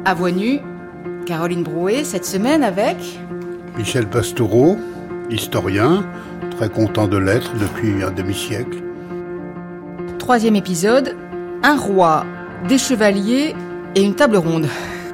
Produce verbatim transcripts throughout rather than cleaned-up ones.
À Voix Nue, Caroline Brouet, cette semaine avec... Michel Pastoureau, historien, très content de l'être depuis un demi-siècle. Troisième épisode, un roi, des chevaliers et une table ronde.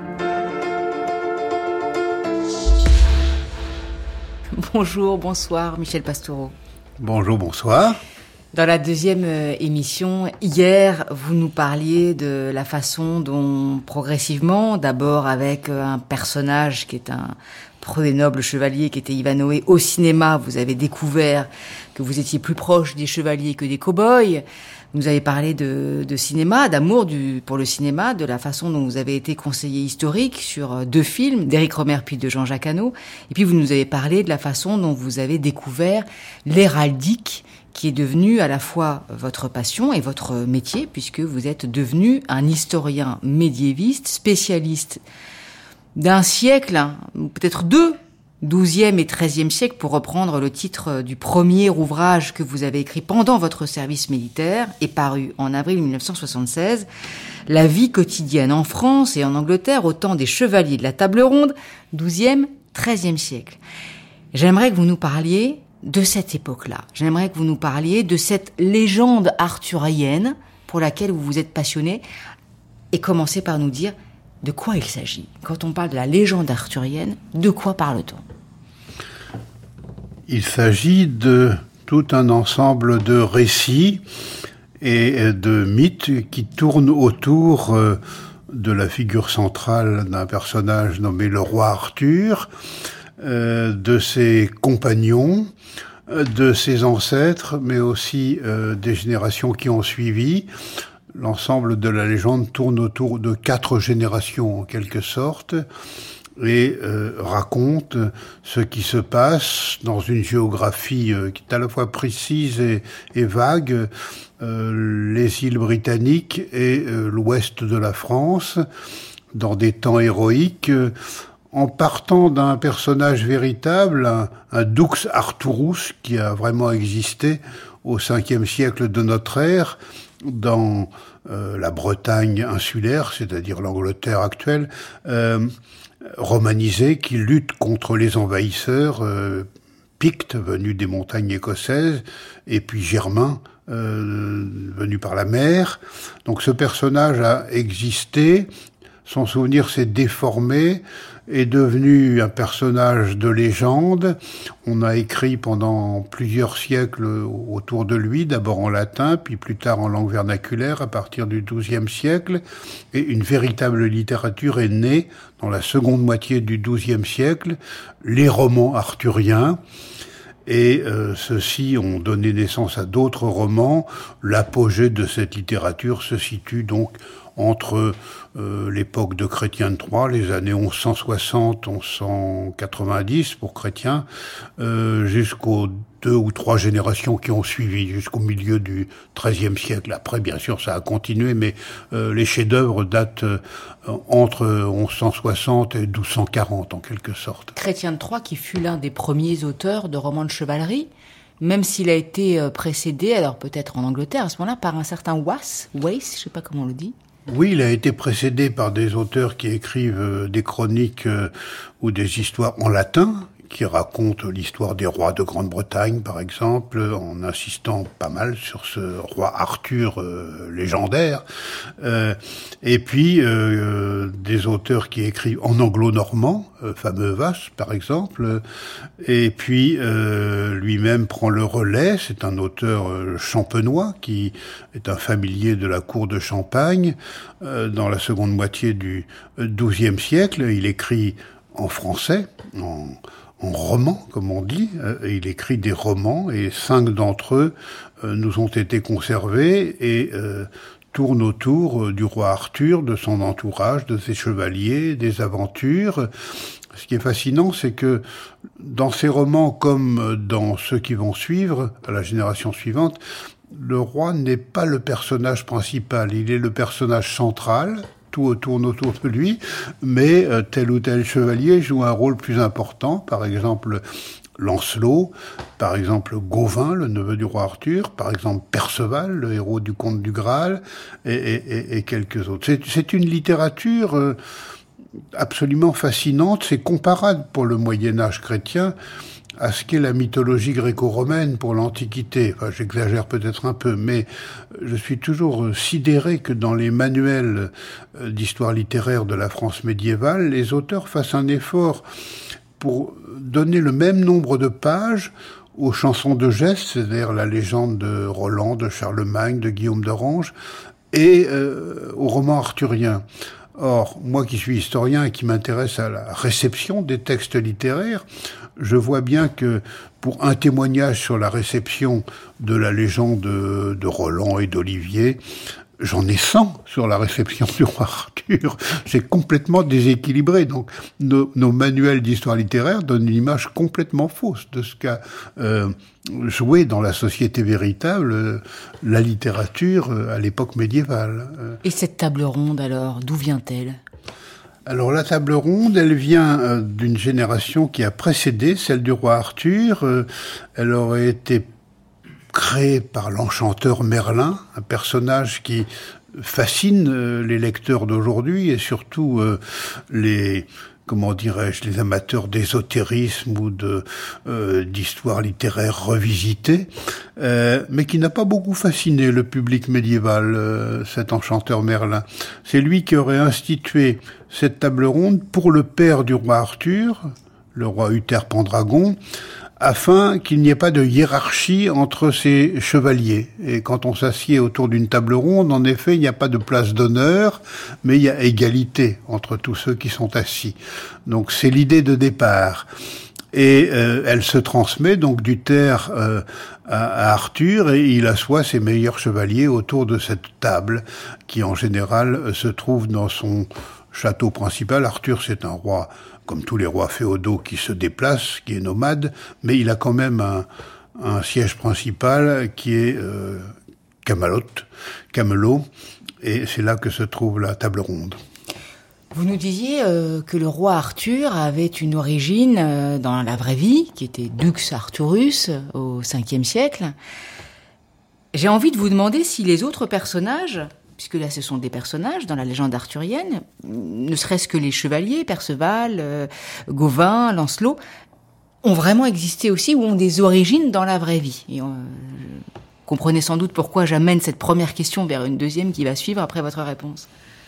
Bonjour, bonsoir, Michel Pastoureau. Bonjour, bonsoir. Dans la deuxième émission, hier, vous nous parliez de la façon dont, progressivement, d'abord avec un personnage qui est un premier noble chevalier, qui était Ivanhoé, au cinéma, vous avez découvert que vous étiez plus proche des chevaliers que des cow-boys. Vous nous avez parlé de, de cinéma, d'amour du, pour le cinéma, de la façon dont vous avez été conseiller historique sur deux films, d'Éric Rohmer puis de Jean-Jacques Hano. Et puis vous nous avez parlé de la façon dont vous avez découvert l'héraldique, qui est devenu à la fois votre passion et votre métier, puisque vous êtes devenu un historien médiéviste, spécialiste d'un siècle, ou peut-être deux, douzième et treizième siècle, pour reprendre le titre du premier ouvrage que vous avez écrit pendant votre service militaire et paru en avril mille neuf cent soixante-seize, La vie quotidienne en France et en Angleterre au temps des chevaliers de la table ronde, douzième, treizième siècle. J'aimerais que vous nous parliez de cette époque-là. J'aimerais que vous nous parliez de cette légende arthurienne pour laquelle vous vous êtes passionné, et commencez par nous dire de quoi il s'agit. Quand on parle de la légende arthurienne, de quoi parle-t-on ? Il s'agit de tout un ensemble de récits et de mythes qui tournent autour de la figure centrale d'un personnage nommé le roi Arthur, de ses compagnons, de ses ancêtres, mais aussi euh, des générations qui ont suivi. L'ensemble de la légende tourne autour de quatre générations en quelque sorte et euh, raconte ce qui se passe dans une géographie euh, qui est à la fois précise et, et vague, euh, les îles britanniques et euh, l'ouest de la France, dans des temps héroïques, euh, en partant d'un personnage véritable, un, un Dux Arthurus qui a vraiment existé au cinquième siècle de notre ère, dans euh, la Bretagne insulaire, c'est-à-dire l'Angleterre actuelle, euh, romanisée, qui lutte contre les envahisseurs euh, pictes venus des montagnes écossaises, et puis germains euh, venus par la mer. Donc ce personnage a existé, son souvenir s'est déformé, est devenu un personnage de légende. On a écrit pendant plusieurs siècles autour de lui, d'abord en latin, puis plus tard en langue vernaculaire à partir du douzième siècle. Et une véritable littérature est née dans la seconde moitié du douzième siècle, les romans arthuriens. Et euh, ceux-ci ont donné naissance à d'autres romans. L'apogée de cette littérature se situe donc entre euh, l'époque de Chrétien de Troyes, les années onze cent soixante à onze cent quatre-vingt-dix pour Chrétien, euh, jusqu'aux deux ou trois générations qui ont suivi, jusqu'au milieu du treizième siècle. Après, bien sûr, ça a continué, mais euh, les chefs-d'œuvre datent euh, entre onze cent soixante et douze cent quarante, en quelque sorte. Chrétien de Troyes, qui fut l'un des premiers auteurs de romans de chevalerie, même s'il a été précédé, alors peut-être en Angleterre à ce moment-là, par un certain Wace, Wace, je sais pas comment on le dit. Oui, il a été précédé par des auteurs qui écrivent euh, des chroniques euh, ou des histoires en latin, qui racontent l'histoire des rois de Grande-Bretagne, par exemple, en insistant pas mal sur ce roi Arthur euh, légendaire. Euh, et puis, euh, des auteurs qui écrivent en anglo-normand, euh, fameux Wace, par exemple. Et puis, euh, lui-même prend le relais. C'est un auteur euh, champenois qui est un familier de la cour de Champagne. Euh, dans la seconde moitié du douzième siècle, il écrit en français, en en roman, comme on dit. Euh, il écrit des romans, et cinq d'entre eux euh, nous ont été conservés et euh, tournent autour euh, du roi Arthur, de son entourage, de ses chevaliers, des aventures. Ce qui est fascinant, c'est que dans ces romans, comme dans ceux qui vont suivre, à la génération suivante, le roi n'est pas le personnage principal, il est le personnage central. Tout tourne autour de lui, mais euh, tel ou tel chevalier joue un rôle plus important. Par exemple, Lancelot, par exemple Gauvin, le neveu du roi Arthur, par exemple Perceval, le héros du Conte du Graal, et, et, et quelques autres. C'est, c'est une littérature euh, absolument fascinante. C'est comparable pour le Moyen-Âge chrétien à ce qu'est la mythologie gréco-romaine pour l'Antiquité. Enfin, j'exagère peut-être un peu, mais je suis toujours sidéré que dans les manuels d'histoire littéraire de la France médiévale, les auteurs fassent un effort pour donner le même nombre de pages aux chansons de gestes, c'est-à-dire la légende de Roland, de Charlemagne, de Guillaume d'Orange, et euh, au roman arthurien. Or, moi qui suis historien et qui m'intéresse à la réception des textes littéraires, je vois bien que pour un témoignage sur la réception de la légende de, de Roland et d'Olivier, j'en ai cent sur la réception du roi Arthur. C'est complètement déséquilibré. Donc, nos, nos manuels d'histoire littéraire donnent une image complètement fausse de ce qu'a euh, joué dans la société véritable euh, la littérature euh, à l'époque médiévale. Et cette table ronde, alors, d'où vient-elle ? Alors la table ronde, elle vient euh, d'une génération qui a précédé celle du roi Arthur. Euh, elle aurait été créée par l'enchanteur Merlin, un personnage qui fascine euh, les lecteurs d'aujourd'hui et surtout euh, les, comment dirais-je, les amateurs d'ésotérisme ou de euh, d'histoire littéraire revisitée, euh, mais qui n'a pas beaucoup fasciné le public médiéval, euh, cet enchanteur Merlin. C'est lui qui aurait institué cette table ronde pour le père du roi Arthur, le roi Uther Pendragon, afin qu'il n'y ait pas de hiérarchie entre ces chevaliers. Et quand on s'assied autour d'une table ronde, en effet, il n'y a pas de place d'honneur, mais il y a égalité entre tous ceux qui sont assis. Donc c'est l'idée de départ. Et euh, elle se transmet donc d'Uther euh, à, à Arthur, et il assoit ses meilleurs chevaliers autour de cette table, qui en général se trouve dans son château principal. Arthur, c'est un roi comme tous les rois féodaux qui se déplacent, qui est nomade, mais il a quand même un, un siège principal qui est euh, Camelot, Camelot, et c'est là que se trouve la table ronde. Vous nous disiez euh, que le roi Arthur avait une origine euh, dans la vraie vie, qui était Dux Arthurus au cinquième siècle. J'ai envie de vous demander si les autres personnages, puisque là ce sont des personnages dans la légende arthurienne, ne serait-ce que les chevaliers, Perceval, euh, Gauvin, Lancelot, ont vraiment existé aussi ou ont des origines dans la vraie vie. Et on, euh, comprenez sans doute pourquoi j'amène cette première question vers une deuxième qui va suivre après votre réponse.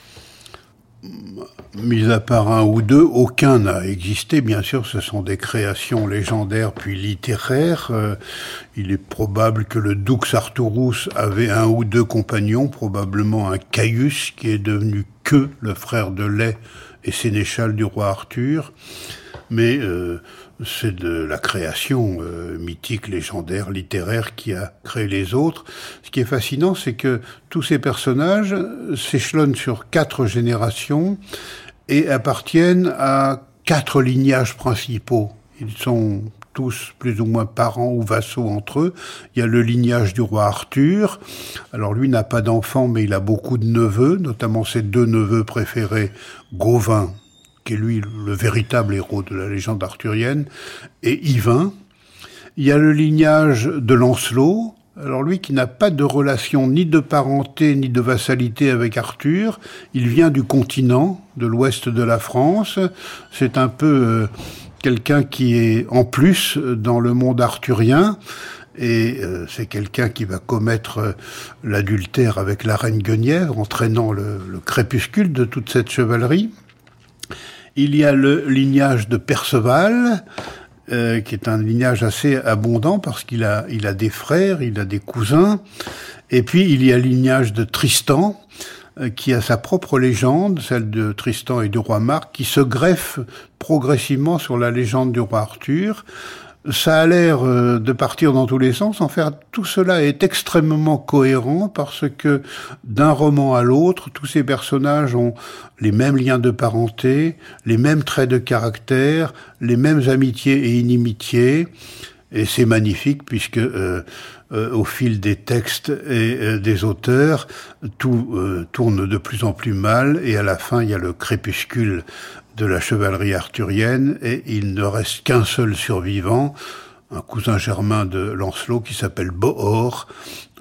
Mis à part un ou deux, aucun n'a existé. Bien sûr, ce sont des créations légendaires puis littéraires. Euh, il est probable que le Dux Arthurus avait un ou deux compagnons, probablement un Caius, qui est devenu que le frère de Lai et sénéchal du roi Arthur. Mais euh, c'est de la création euh, mythique, légendaire, littéraire qui a créé les autres. Ce qui est fascinant, c'est que tous ces personnages s'échelonnent sur quatre générations et appartiennent à quatre lignages principaux. Ils sont tous plus ou moins parents ou vassaux entre eux. Il y a le lignage du roi Arthur. Alors lui n'a pas d'enfants, mais il a beaucoup de neveux, notamment ses deux neveux préférés, Gauvin, qui est lui le véritable héros de la légende arthurienne, et Yvain. Il y a le lignage de Lancelot, alors lui qui n'a pas de relation ni de parenté ni de vassalité avec Arthur, il vient du continent, de l'ouest de la France, c'est un peu euh, quelqu'un qui est en plus dans le monde arthurien, et euh, c'est quelqu'un qui va commettre euh, l'adultère avec la reine Guenièvre, entraînant le, le crépuscule de toute cette chevalerie. Il y a le lignage de Perceval, euh, qui est un lignage assez abondant parce qu'il a, il a des frères, il a des cousins. Et puis il y a le lignage de Tristan, euh, qui a sa propre légende, celle de Tristan et du roi Marc, qui se greffe progressivement sur la légende du roi Arthur. Ça a l'air euh, de partir dans tous les sens. En fait, tout cela est extrêmement cohérent parce que d'un roman à l'autre, tous ces personnages ont les mêmes liens de parenté, les mêmes traits de caractère, les mêmes amitiés et inimitiés. Et c'est magnifique puisque euh, euh, au fil des textes et euh, des auteurs, tout euh, tourne de plus en plus mal et à la fin, il y a le crépuscule de la chevalerie arthurienne, et il ne reste qu'un seul survivant, un cousin germain de Lancelot qui s'appelle Bohor,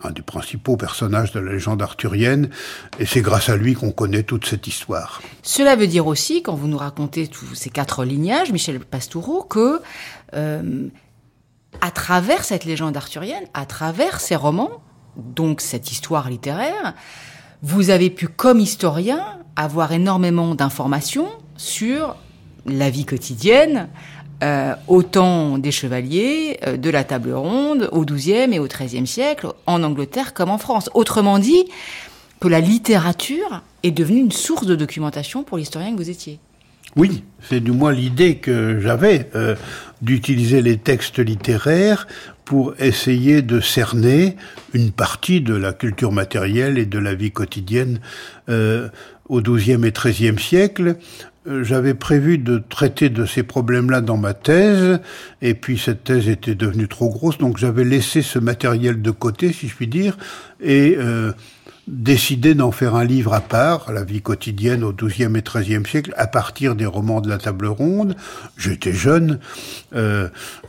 un des principaux personnages de la légende arthurienne, et c'est grâce à lui qu'on connaît toute cette histoire. Cela veut dire aussi, quand vous nous racontez tous ces quatre lignages, Michel Pastoureau, que euh, à travers cette légende arthurienne, à travers ces romans, donc cette histoire littéraire, vous avez pu, comme historien, avoir énormément d'informations sur la vie quotidienne, euh, autant des chevaliers, euh, de la table ronde, au douzième et au treizième siècle, en Angleterre comme en France. Autrement dit, que la littérature est devenue une source de documentation pour l'historien que vous étiez. Oui, c'est du moins l'idée que j'avais euh, d'utiliser les textes littéraires pour essayer de cerner une partie de la culture matérielle et de la vie quotidienne euh, au douzième et treizième siècle. Euh, j'avais prévu de traiter de ces problèmes-là dans ma thèse, et puis cette thèse était devenue trop grosse, donc j'avais laissé ce matériel de côté, si je puis dire, et euh, décidé d'en faire un livre à part, la vie quotidienne au douzième et treizième siècle, à partir des romans de la table ronde. J'étais jeune, euh,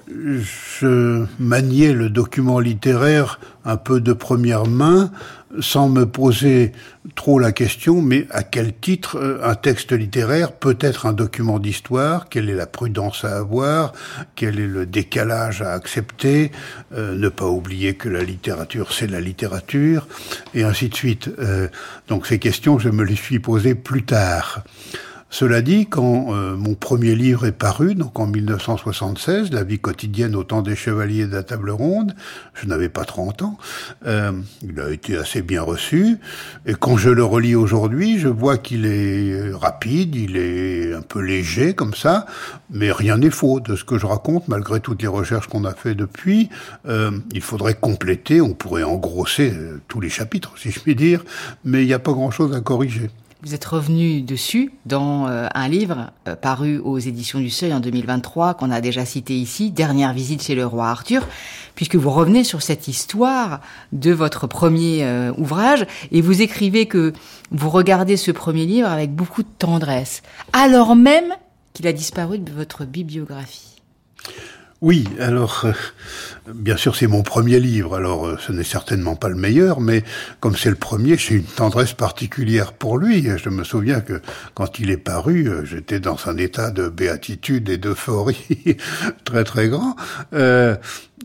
je maniais le document littéraire un peu de première main, sans me poser trop la question, mais à quel titre un texte littéraire peut être un document d'histoire, quelle est la prudence à avoir, quel est le décalage à accepter, euh, ne pas oublier que la littérature c'est la littérature, et ainsi de suite. Euh, donc ces questions, je me les suis posées plus tard. Cela dit, quand euh, mon premier livre est paru, donc en mille neuf cent soixante-seize, La vie quotidienne au temps des chevaliers de la table ronde, je n'avais pas trente ans, euh, il a été assez bien reçu, et quand je le relis aujourd'hui, je vois qu'il est rapide, il est un peu léger comme ça, mais rien n'est faux de ce que je raconte, malgré toutes les recherches qu'on a fait depuis. Euh, il faudrait compléter, on pourrait engrosser euh, tous les chapitres, si je puis dire, mais il n'y a pas grand-chose à corriger. Vous êtes revenu dessus dans euh, un livre euh, paru aux éditions du Seuil en deux mille vingt-trois, qu'on a déjà cité ici, Dernière visite chez le roi Arthur, puisque vous revenez sur cette histoire de votre premier euh, ouvrage, et vous écrivez que vous regardez ce premier livre avec beaucoup de tendresse, alors même qu'il a disparu de votre bibliographie. Oui, alors, euh, bien sûr, c'est mon premier livre, alors euh, ce n'est certainement pas le meilleur, mais comme c'est le premier, j'ai une tendresse particulière pour lui. Je me souviens que quand il est paru, euh, j'étais dans un état de béatitude et d'euphorie très très grand. Euh,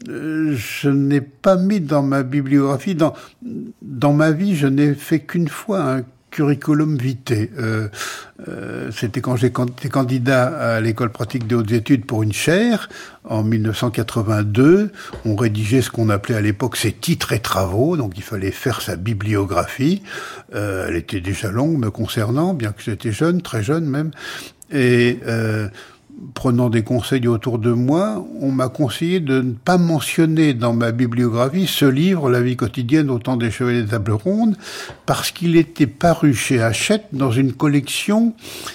je n'ai pas mis dans ma bibliographie, dans, dans ma vie, je n'ai fait qu'une fois un curriculum vitae. Euh, euh, c'était quand j'étais candidat à l'école pratique des hautes études pour une chaire, en mille neuf cent quatre-vingt-deux. On rédigeait ce qu'on appelait à l'époque ses titres et travaux, donc il fallait faire sa bibliographie. Euh, elle était déjà longue me concernant, bien que j'étais jeune, très jeune même. Et euh, prenant des conseils autour de moi, on m'a conseillé de ne pas mentionner dans ma bibliographie ce livre, La vie quotidienne au temps des chevaliers de table ronde, parce qu'il était paru chez Hachette dans une collection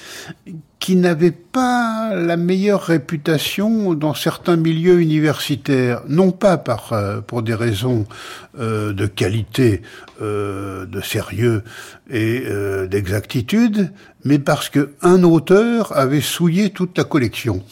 qui n'avait pas la meilleure réputation dans certains milieux universitaires, non pas par euh, pour des raisons euh, de qualité, euh, de sérieux et euh, d'exactitude, mais parce que un auteur avait souillé toute la collection.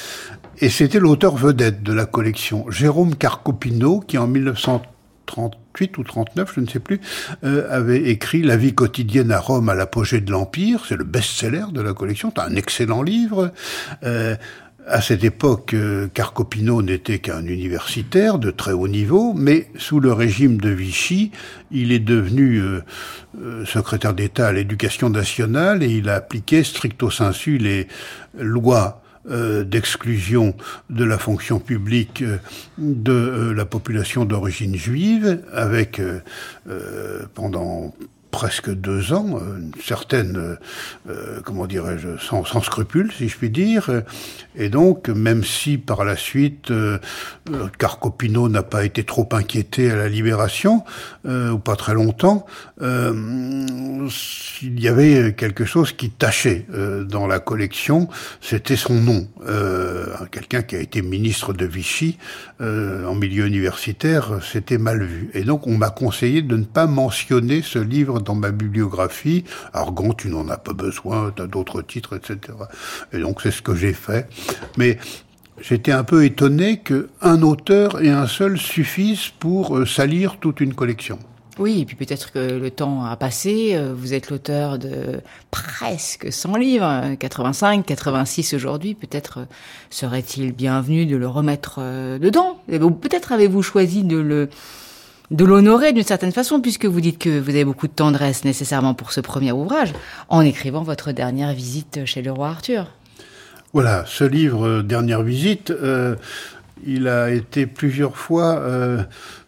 Et c'était l'auteur vedette de la collection, Jérôme Carcopino, qui en mille neuf cent trente-huit ou trente-neuf, je ne sais plus, euh, avait écrit La vie quotidienne à Rome à l'apogée de l'Empire. C'est le best-seller de la collection, c'est un excellent livre. Euh, à cette époque, euh, Carcopino n'était qu'un universitaire de très haut niveau, mais sous le régime de Vichy, il est devenu euh, euh, secrétaire d'État à l'Éducation nationale et il a appliqué stricto sensu les lois Euh, d'exclusion de la fonction publique euh, de euh, la population d'origine juive, avec euh, euh, pendant presque deux ans, une certaine, euh, comment dirais-je, sans, sans scrupule, si je puis dire. Et donc, même si par la suite, euh, Carcopino n'a pas été trop inquiété à la Libération, euh, ou pas très longtemps, euh, il y avait quelque chose qui tachait euh, dans la collection, c'était son nom. Euh, quelqu'un qui a été ministre de Vichy, euh, en milieu universitaire, c'était mal vu. Et donc, on m'a conseillé de ne pas mentionner ce livre dans ma bibliographie. Argan, tu n'en as pas besoin, tu as d'autres titres, et cetera. Et donc c'est ce que j'ai fait. Mais j'étais un peu étonné qu'un auteur et un seul suffisent pour euh, salir toute une collection. Oui, et puis peut-être que le temps a passé, vous êtes l'auteur de presque cent livres, quatre-vingt-cinq, quatre-vingt-six aujourd'hui, peut-être serait-il bienvenu de le remettre dedans. Ou peut-être avez-vous choisi de le de l'honorer d'une certaine façon, puisque vous dites que vous avez beaucoup de tendresse nécessairement pour ce premier ouvrage, en écrivant votre dernière visite chez le roi Arthur. Voilà, ce livre, Dernière visite, euh, il a été plusieurs fois... Euh,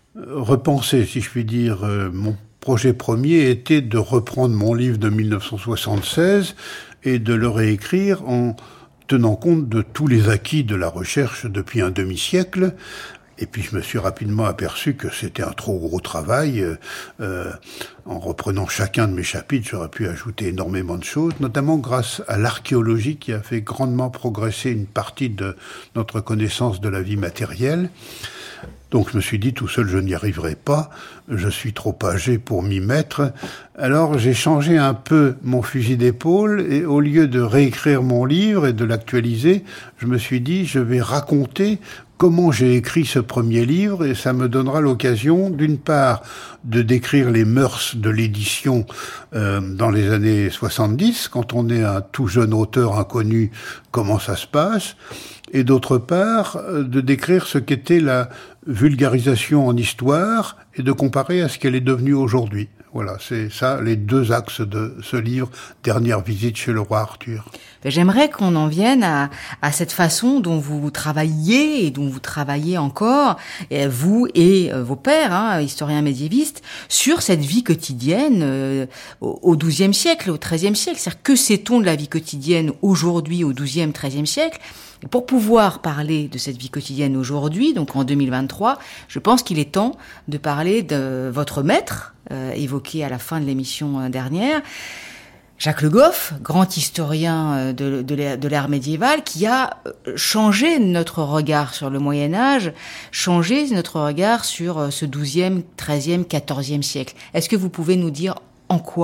repensé, si je puis dire. Mon projet premier était de reprendre mon livre de mille neuf cent soixante-seize et de le réécrire en tenant compte de tous les acquis de la recherche depuis un demi-siècle. Et puis je me suis rapidement aperçu que c'était un trop gros travail. Euh, en reprenant chacun de mes chapitres, j'aurais pu ajouter énormément de choses, notamment grâce à l'archéologie qui a fait grandement progresser une partie de notre connaissance de la vie matérielle. Donc je me suis dit, tout seul je n'y arriverai pas, je suis trop âgé pour m'y mettre. Alors j'ai changé un peu mon fusil d'épaule et au lieu de réécrire mon livre et de l'actualiser, je me suis dit, je vais raconter comment j'ai écrit ce premier livre et ça me donnera l'occasion, d'une part, de décrire les mœurs de l'édition euh, dans les années soixante-dix, quand on est un tout jeune auteur inconnu, comment ça se passe, et d'autre part, de décrire ce qu'était la vulgarisation en histoire et de comparer à ce qu'elle est devenue aujourd'hui. Voilà, c'est ça les deux axes de ce livre, Dernière visite chez le roi Arthur. J'aimerais qu'on en vienne à, à cette façon dont vous travaillez et dont vous travaillez encore, et vous et vos pairs, hein, historiens médiévistes, sur cette vie quotidienne euh, au douzième siècle, au treizième siècle. C'est-à-dire, que sait-on de la vie quotidienne aujourd'hui au douzième, treizième siècle ? Et pour pouvoir parler de cette vie quotidienne aujourd'hui, donc en deux mille vingt-trois, je pense qu'il est temps de parler de votre maître, euh, évoqué à la fin de l'émission dernière, Jacques Le Goff, grand historien de, de, de l'ère médiévale, qui a changé notre regard sur le Moyen-Âge, changé notre regard sur ce douzième, treizième, quatorzième siècle. Est-ce que vous pouvez nous dire en quoi ?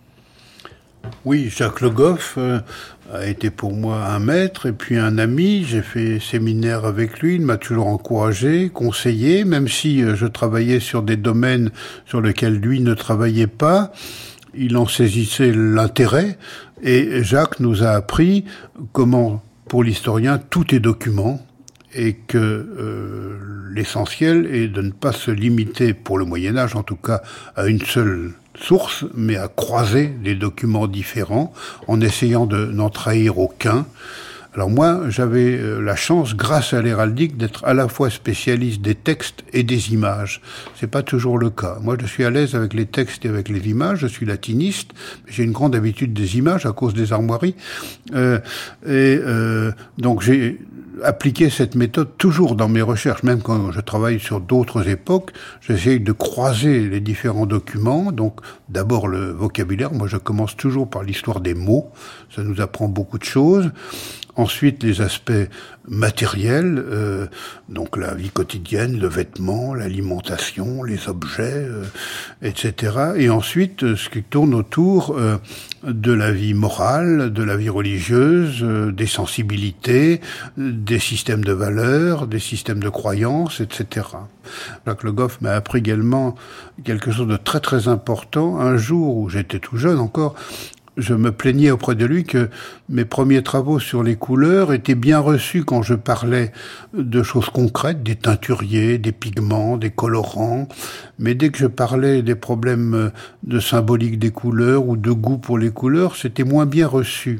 Oui, Jacques Le Goff euh, a été pour moi un maître et puis un ami. J'ai fait séminaire avec lui, il m'a toujours encouragé, conseillé, même si euh, je travaillais sur des domaines sur lesquels lui ne travaillait pas. Il en saisissait l'intérêt et Jacques nous a appris comment, pour l'historien, tout est document et que euh, l'essentiel est de ne pas se limiter, pour le Moyen-Âge en tout cas, à une seule source, mais à croiser des documents différents en essayant de n'en trahir aucun. Alors moi, j'avais la chance, grâce à l'héraldique, d'être à la fois spécialiste des textes et des images. C'est pas toujours le cas. Moi, je suis à l'aise avec les textes et avec les images. Je suis latiniste. J'ai une grande habitude des images à cause des armoiries. Euh, et euh, donc j'ai appliqué cette méthode toujours dans mes recherches, même quand je travaille sur d'autres époques. J'essaye de croiser les différents documents. Donc d'abord le vocabulaire. Moi, je commence toujours par l'histoire des mots. Ça nous apprend beaucoup de choses. Ensuite, les aspects matériels, euh, donc la vie quotidienne, le vêtement, l'alimentation, les objets, euh, et cetera. Et ensuite, ce qui tourne autour euh, de la vie morale, de la vie religieuse, euh, des sensibilités, des systèmes de valeurs, des systèmes de croyances, et cetera. Jacques Le Goff m'a appris également quelque chose de très très important. Un jour où j'étais tout jeune encore, je me plaignais auprès de lui que mes premiers travaux sur les couleurs étaient bien reçus quand je parlais de choses concrètes, des teinturiers, des pigments, des colorants. Mais dès que je parlais des problèmes de symbolique des couleurs ou de goût pour les couleurs, c'était moins bien reçu.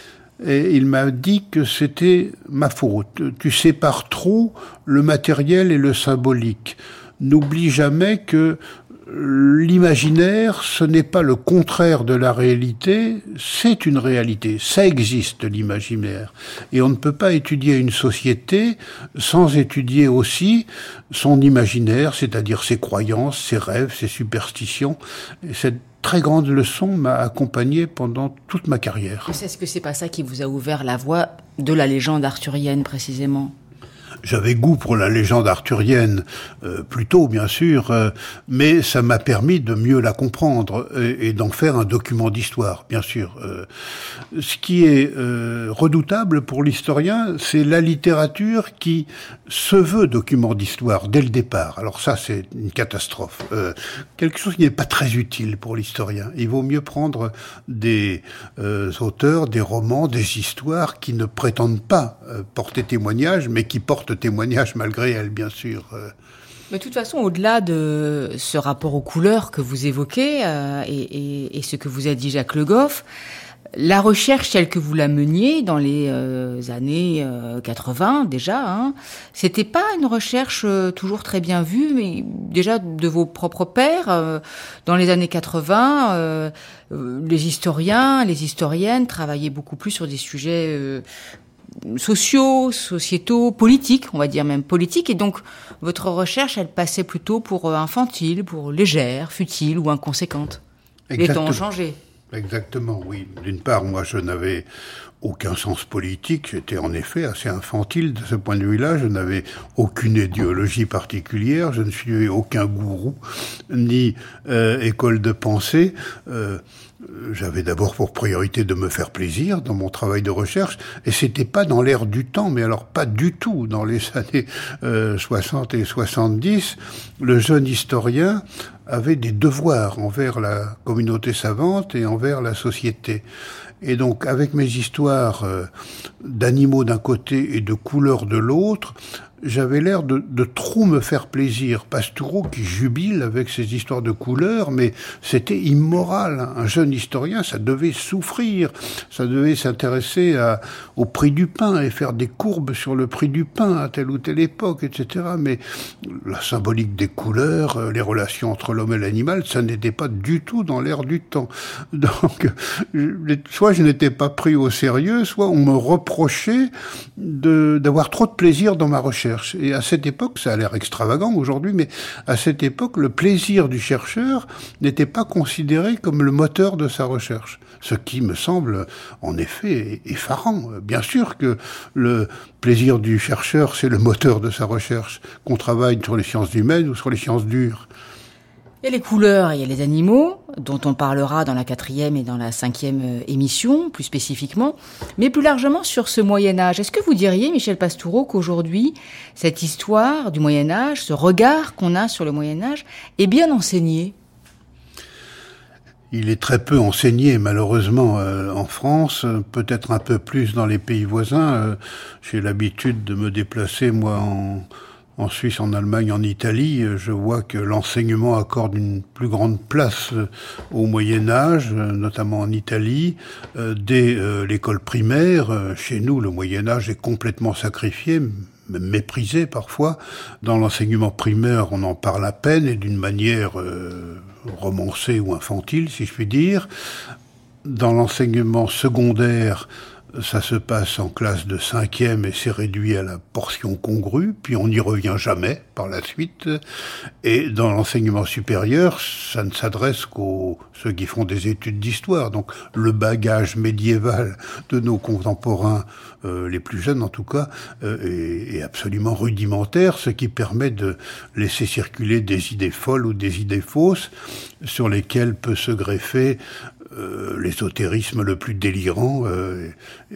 Et il m'a dit que c'était ma faute. Tu sépares trop le matériel et le symbolique. N'oublie jamais que l'imaginaire, ce n'est pas le contraire de la réalité, c'est une réalité. Ça existe, l'imaginaire. Et on ne peut pas étudier une société sans étudier aussi son imaginaire, c'est-à-dire ses croyances, ses rêves, ses superstitions. Et cette très grande leçon m'a accompagné pendant toute ma carrière. Est-ce que c'est pas ça qui vous a ouvert la voie de la légende arthurienne, précisément ? j'avais goût pour la légende arthurienne, euh, plutôt bien sûr, euh, mais ça m'a permis de mieux la comprendre et, et d'en faire un document d'histoire, bien sûr. Euh, ce qui est euh, redoutable pour l'historien, c'est la littérature qui se veut document d'histoire dès le départ. Alors ça, c'est une catastrophe. Euh, quelque chose qui n'est pas très utile pour l'historien. Il vaut mieux prendre des euh, auteurs, des romans, des histoires qui ne prétendent pas euh, porter témoignage, mais qui portent témoignage malgré elles, bien sûr. Euh. Mais de toute façon, au-delà de ce rapport aux couleurs que vous évoquez euh, et, et, et ce que vous a dit Jacques Le Goff, la recherche telle que vous la meniez dans les euh, années euh, quatre-vingts déjà, hein, c'était pas une recherche euh, toujours très bien vue, mais déjà de vos propres pairs. Euh, dans les années quatre-vingts, euh, euh, les historiens, les historiennes travaillaient beaucoup plus sur des sujets euh, sociaux, sociétaux, politiques, on va dire même politiques, et donc votre recherche, elle passait plutôt pour infantile, pour légère, futile ou inconséquente. Les temps ont changé. Exactement, oui. D'une part, moi, je n'avais aucun sens politique. J'étais en effet assez infantile de ce point de vue-là. Je n'avais aucune idéologie particulière. Je ne suivais aucun gourou, ni euh, école de pensée. Euh, J'avais d'abord pour priorité de me faire plaisir dans mon travail de recherche, et c'était pas dans l'air du temps, mais alors pas du tout. Dans les années euh, soixante et soixante-dix, le jeune historien avait des devoirs envers la communauté savante et envers la société. Et donc, avec mes histoires euh, d'animaux d'un côté et de couleurs de l'autre, j'avais l'air de, de trop me faire plaisir. Pastoureau qui jubile avec ses histoires de couleurs, mais c'était immoral. Un jeune historien, ça devait souffrir, ça devait s'intéresser à, au prix du pain et faire des courbes sur le prix du pain à telle ou telle époque, et cetera. Mais la symbolique des couleurs, les relations entre l'homme et l'animal, ça n'était pas du tout dans l'air du temps. Donc, soit je n'étais pas pris au sérieux, soit on me reprochait de, d'avoir trop de plaisir dans ma recherche. Et à cette époque, ça a l'air extravagant aujourd'hui, mais à cette époque, le plaisir du chercheur n'était pas considéré comme le moteur de sa recherche. Ce qui me semble, en effet, effarant. Bien sûr que le plaisir du chercheur, c'est le moteur de sa recherche, qu'on travaille sur les sciences humaines ou sur les sciences dures. Il y a les couleurs, il y a les animaux, dont on parlera dans la quatrième et dans la cinquième émission, plus spécifiquement. Mais plus largement sur ce Moyen-Âge, est-ce que vous diriez, Michel Pastoureau, qu'aujourd'hui, cette histoire du Moyen-Âge, ce regard qu'on a sur le Moyen-Âge, est bien enseigné ? Il est très peu enseigné, malheureusement, euh, en France, peut-être un peu plus dans les pays voisins. Euh, j'ai l'habitude de me déplacer, moi, en... En Suisse, en Allemagne, en Italie, je vois que l'enseignement accorde une plus grande place au Moyen-Âge, notamment en Italie, dès l'école primaire. Chez nous, le Moyen-Âge est complètement sacrifié, méprisé parfois. Dans l'enseignement primaire, on en parle à peine et d'une manière euh, romancée ou infantile, si je puis dire. Dans l'enseignement secondaire, ça se passe en classe de cinquième et c'est réduit à la portion congrue, puis on n'y revient jamais par la suite. Et dans l'enseignement supérieur, ça ne s'adresse qu'aux ceux qui font des études d'histoire. Donc le bagage médiéval de nos contemporains, euh, les plus jeunes en tout cas, euh, est, est absolument rudimentaire, ce qui permet de laisser circuler des idées folles ou des idées fausses sur lesquelles peut se greffer Euh, l'ésotérisme le plus délirant, euh,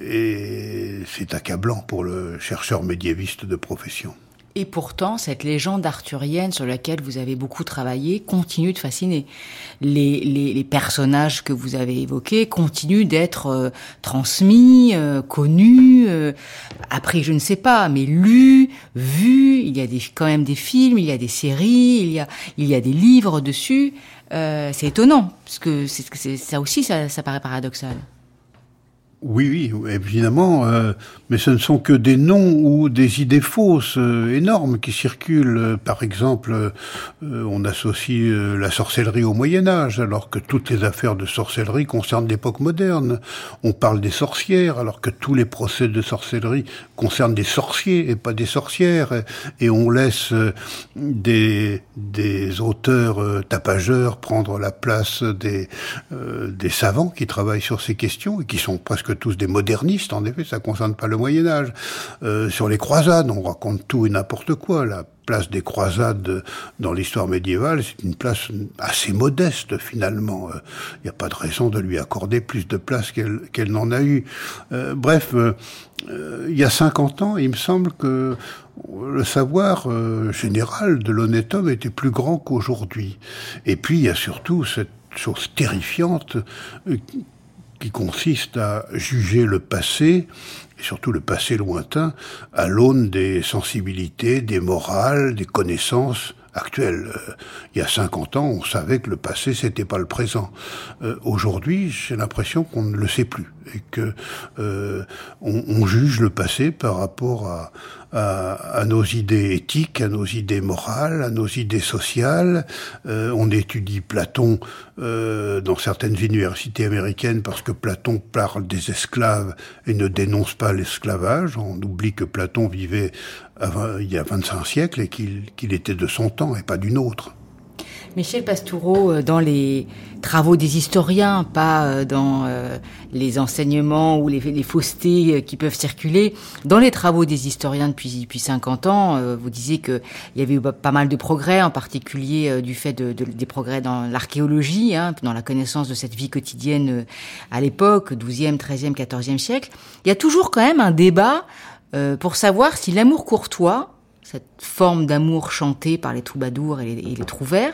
et c'est accablant pour le chercheur médiéviste de profession. Et pourtant, cette légende arthurienne sur laquelle vous avez beaucoup travaillé continue de fasciner. Les, les, les personnages que vous avez évoqués continuent d'être euh, transmis, euh, connus, euh, appris, je ne sais pas, mais lus, vus. Il y a des, quand même des films, il y a des séries, il y a, il y a des livres dessus. Euh, c'est étonnant, parce que c'est, c'est, ça aussi, ça, ça paraît paradoxal. Oui, oui, évidemment, euh, mais ce ne sont que des noms ou des idées fausses euh, énormes qui circulent. Par exemple, euh, on associe euh, la sorcellerie au Moyen-Âge, alors que toutes les affaires de sorcellerie concernent l'époque moderne. On parle des sorcières, alors que tous les procès de sorcellerie concernent des sorciers et pas des sorcières. Et on laisse euh, des, des auteurs euh, tapageurs prendre la place des, euh, des savants qui travaillent sur ces questions et qui sont presque presque tous des modernistes, en effet, ça ne concerne pas le Moyen-Âge. Euh, sur les croisades, on raconte tout et n'importe quoi. La place des croisades dans l'histoire médiévale, c'est une place assez modeste, finalement. Il euh, n'y a pas de raison de lui accorder plus de place qu'elle, qu'elle n'en a eu. Euh, bref, euh, euh, il y a cinquante ans, il me semble que le savoir euh, général de l'honnête homme était plus grand qu'aujourd'hui. Et puis, il y a surtout cette chose terrifiante euh, qui consiste à juger le passé, et surtout le passé lointain, à l'aune des sensibilités, des morales, des connaissances actuelles. Euh, il y a cinquante ans, on savait que le passé, c'était pas le présent. Euh, aujourd'hui, j'ai l'impression qu'on ne le sait plus, et que euh, on, on juge le passé par rapport à, à, à nos idées éthiques, à nos idées morales, à nos idées sociales. Euh, on étudie Platon euh, dans certaines universités américaines parce que Platon parle des esclaves et ne dénonce pas l'esclavage. On oublie que Platon vivait avant, il y a vingt-cinq siècles et qu'il, qu'il était de son temps et pas d'une autre. Michel Pastoureau, dans les travaux des historiens, pas dans les enseignements ou les, les faussetés qui peuvent circuler, dans les travaux des historiens depuis, depuis cinquante ans, vous disiez qu'il y avait eu pas mal de progrès, en particulier du fait de, de, des progrès dans l'archéologie, hein, dans la connaissance de cette vie quotidienne à l'époque, douzième, treizième, quatorzième siècle. Il y a toujours quand même un débat euh, pour savoir si l'amour courtois, cette forme d'amour chantée par les troubadours et les, et les trouvères,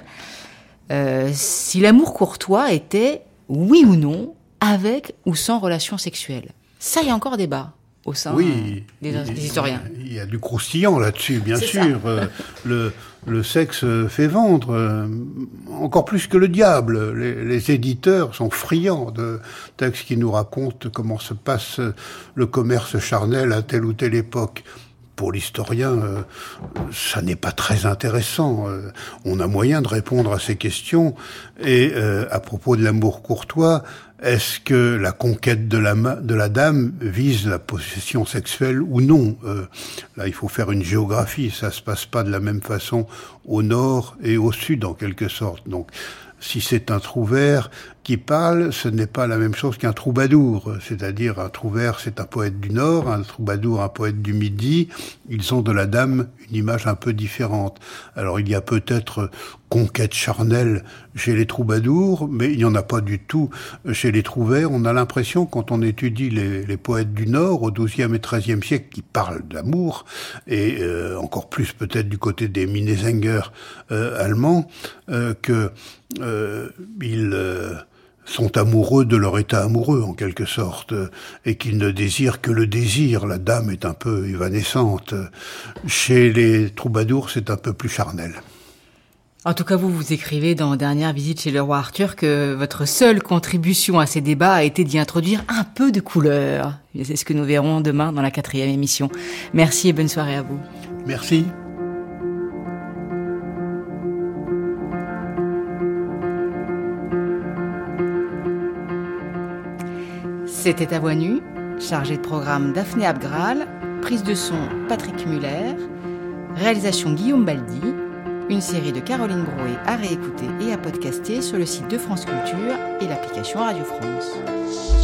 euh, si l'amour courtois était, oui ou non, avec ou sans relation sexuelle. Ça, il y a encore débat au sein oui, des, des historiens. Il y a du croustillant là-dessus, bien C'est sûr. Euh, le, le sexe fait vendre, euh, encore plus que le diable. Les, les éditeurs sont friands de textes qui nous racontent comment se passe le commerce charnel à telle ou telle époque. Pour l'historien, euh, ça n'est pas très intéressant. Euh, on a moyen de répondre à ces questions. Et euh, à propos de l'amour courtois, est-ce que la conquête de la, de la dame vise la possession sexuelle ou non? euh, Là, il faut faire une géographie. Ça se passe pas de la même façon au nord et au sud, en quelque sorte. Donc, si c'est un trouvère qui parle, ce n'est pas la même chose qu'un troubadour. C'est-à-dire, un trouvère, c'est un poète du Nord, un troubadour, un poète du Midi. Ils ont de la dame une image un peu différente. Alors, il y a peut-être conquête charnelle chez les troubadours, mais il n'y en a pas du tout chez les trouvères. On a l'impression, quand on étudie les, les poètes du Nord, au douzième et treizième siècle, qui parlent d'amour, et euh, encore plus peut-être du côté des Minnesänger euh, allemands, euh, que euh, ils... Euh, sont amoureux de leur état amoureux, en quelque sorte, et qu'ils ne désirent que le désir. La dame est un peu évanescente. Chez les troubadours, c'est un peu plus charnel. En tout cas, vous, vous écrivez dans Dernière visite chez le roi Arthur que votre seule contribution à ces débats a été d'y introduire un peu de couleur. Et c'est ce que nous verrons demain dans la quatrième émission. Merci et bonne soirée à vous. Merci. C'était À Voix Nue, chargé de programme Daphné Abgral, prise de son Patrick Muller, réalisation Guillaume Baldi, une série de Caroline Brouet à réécouter et à podcaster sur le site de France Culture et l'application Radio France.